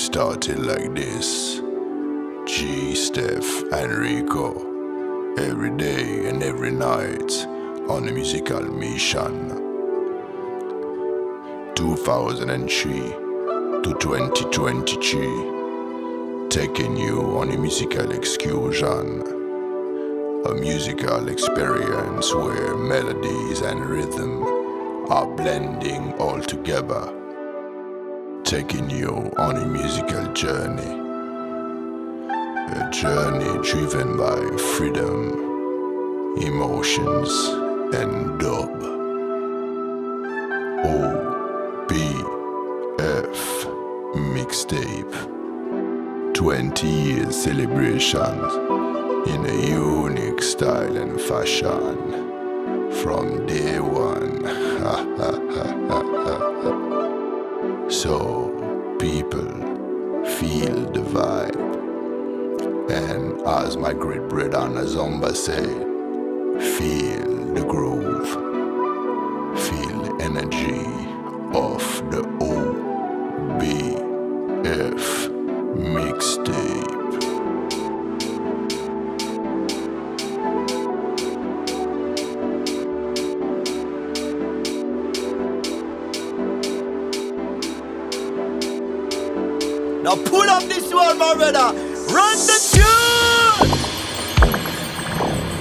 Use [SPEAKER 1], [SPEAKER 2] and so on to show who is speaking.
[SPEAKER 1] started like this. G, Steph, and Rico, every day and every night on a musical mission. 2003 to 2023, taking you on a musical excursion. A musical experience where melodies and rhythm are blending all together. Taking you on a musical journey. A journey driven by freedom, emotions, and dub. OBF Mixtape. 20 years celebrations in a unique style and fashion. From day one. So people feel the vibe. And as my great brother Nazomba said, feel the groove. Feel the energy of the OBF Mixtape.
[SPEAKER 2] Now pull up this one, my brother. Run the tune.